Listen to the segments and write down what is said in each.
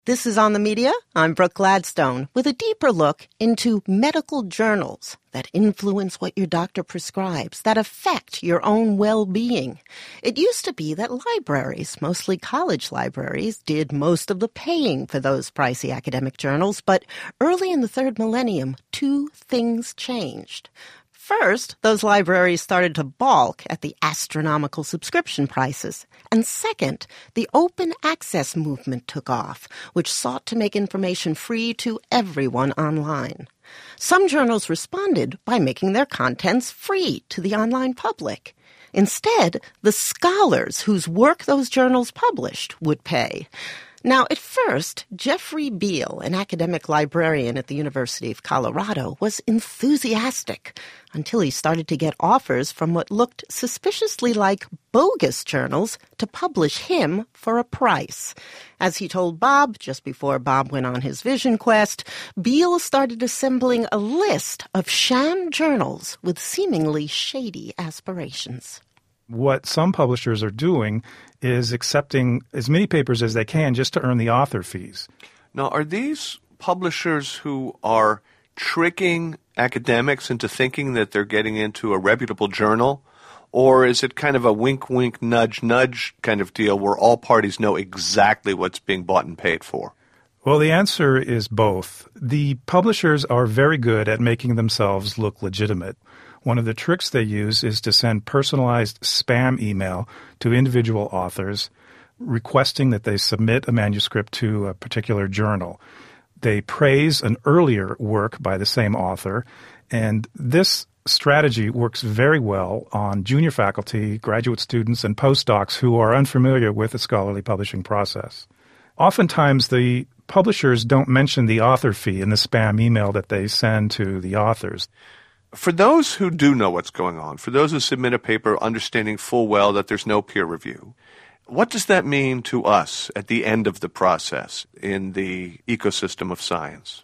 This is On the Media. I'm Brooke Gladstone with a deeper look into medical journals that influence what your doctor prescribes, that affect your own well-being. It used to be that libraries, mostly college libraries, did most of the paying for those pricey academic journals, but early in the third millennium, two things changed. First, those libraries started to balk at the astronomical subscription prices. And second, the open access movement took off, which sought to make information free to everyone online. Some journals responded by making their contents free to the online public. Instead, the scholars whose work those journals published would pay. Now, at first, Jeffrey Beal, an academic librarian at the University of Colorado, was enthusiastic until he started to get offers from what looked suspiciously like bogus journals to publish him for a price. As he told Bob, just before Bob went on his vision quest, Beal started assembling a list of sham journals with seemingly shady aspirations. What some publishers are doing is accepting as many papers as they can just to earn the author fees. Now, are these publishers who are tricking academics into thinking that they're getting into a reputable journal? Or is it kind of a wink, wink, nudge, nudge kind of deal where all parties know exactly what's being bought and paid for? Well, the answer is both. The publishers are very good at making themselves look legitimate. One of the tricks they use is to send personalized spam email to individual authors requesting that they submit a manuscript to a particular journal. They praise an earlier work by the same author, and this strategy works very well on junior faculty, graduate students, and postdocs who are unfamiliar with the scholarly publishing process. Oftentimes, the publishers don't mention the author fee in the spam email that they send to the authors. For those who do know what's going on, for those who submit a paper understanding full well that there's no peer review, what does that mean to us at the end of the process in the ecosystem of science?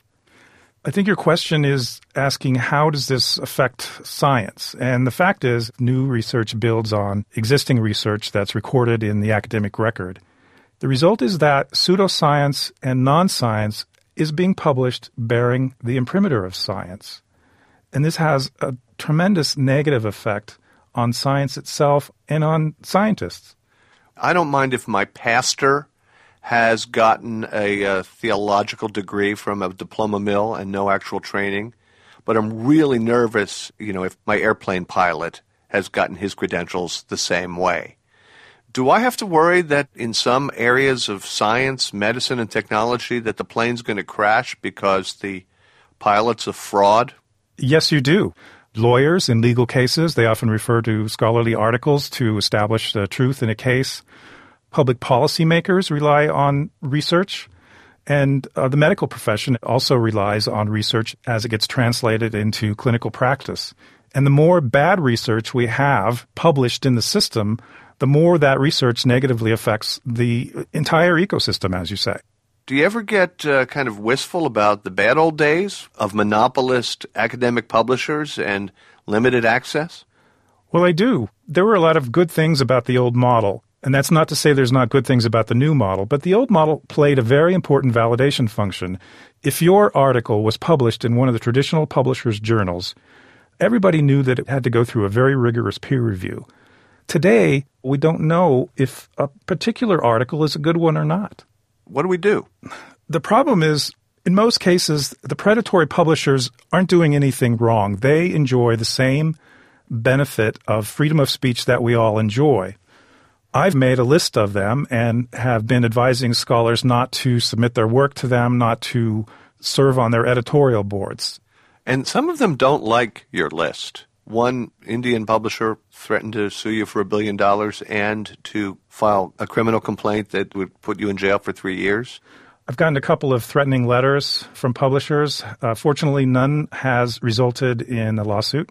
I think your question is asking how does this affect science? And the fact is, new research builds on existing research that's recorded in the academic record. The result is that pseudoscience and non-science is being published bearing the imprimatur of science. And this has a tremendous negative effect on science itself and on scientists. I don't mind if my pastor has gotten a theological degree from a diploma mill and no actual training, but I'm really nervous, if my airplane pilot has gotten his credentials the same way. Do I have to worry that in some areas of science, medicine, and technology that the plane's going to crash because the pilot's a fraud? Yes, you do. Lawyers in legal cases, they often refer to scholarly articles to establish the truth in a case. Public policymakers rely on research, and the medical profession also relies on research as it gets translated into clinical practice. And the more bad research we have published in the system, the more that research negatively affects the entire ecosystem, as you say. Do you ever get kind of wistful about the bad old days of monopolist academic publishers and limited access? Well, I do. There were a lot of good things about the old model, and that's not to say there's not good things about the new model, but the old model played a very important validation function. If your article was published in one of the traditional publishers' journals, everybody knew that it had to go through a very rigorous peer review. Today, we don't know if a particular article is a good one or not. What do we do? The problem is, in most cases, the predatory publishers aren't doing anything wrong. They enjoy the same benefit of freedom of speech that we all enjoy. I've made a list of them and have been advising scholars not to submit their work to them, not to serve on their editorial boards. And some of them don't like your list. One Indian publisher threatened to sue you for $1 billion and to file a criminal complaint that would put you in jail for 3 years. I've gotten a couple of threatening letters from publishers. Fortunately, none has resulted in a lawsuit.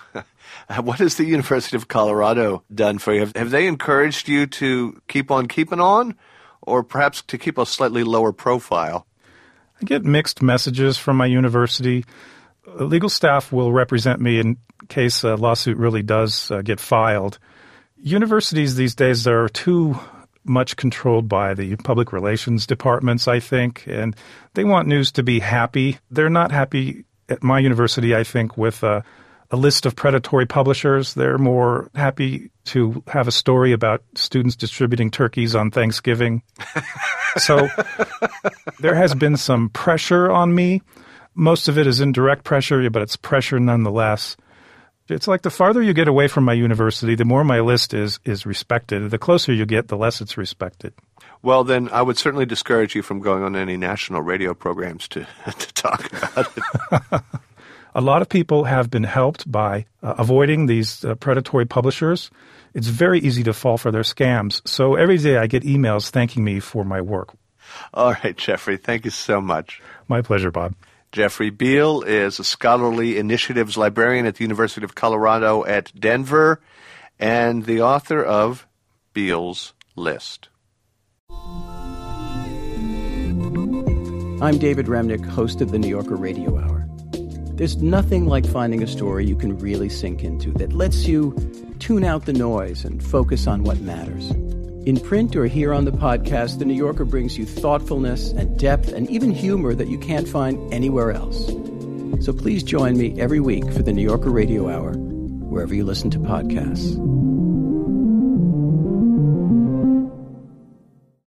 What has the University of Colorado done for you? Have they encouraged you to keep on keeping on, or perhaps to keep a slightly lower profile? I get mixed messages from my university. Legal staff will represent me in case a lawsuit really does get filed. Universities these days are too much controlled by the public relations departments, I think, and they want news to be happy. They're not happy at my university, I think, with a list of predatory publishers. They're more happy to have a story about students distributing turkeys on Thanksgiving. So there has been some pressure on me. Most of it is indirect pressure, but it's pressure nonetheless. It's like the farther you get away from my university, the more my list is respected. The closer you get, the less it's respected. Well, then I would certainly discourage you from going on any national radio programs to talk about it. A lot of people have been helped by avoiding these predatory publishers. It's very easy to fall for their scams. So every day I get emails thanking me for my work. All right, Jeffrey, thank you so much. My pleasure, Bob. Jeffrey Beal is a scholarly initiatives librarian at the University of Colorado at Denver and the author of Beal's List. I'm David Remnick, host of the New Yorker Radio Hour. There's nothing like finding a story you can really sink into that lets you tune out the noise and focus on what matters. In print or here on the podcast, The New Yorker brings you thoughtfulness and depth and even humor that you can't find anywhere else. So please join me every week for The New Yorker Radio Hour, wherever you listen to podcasts.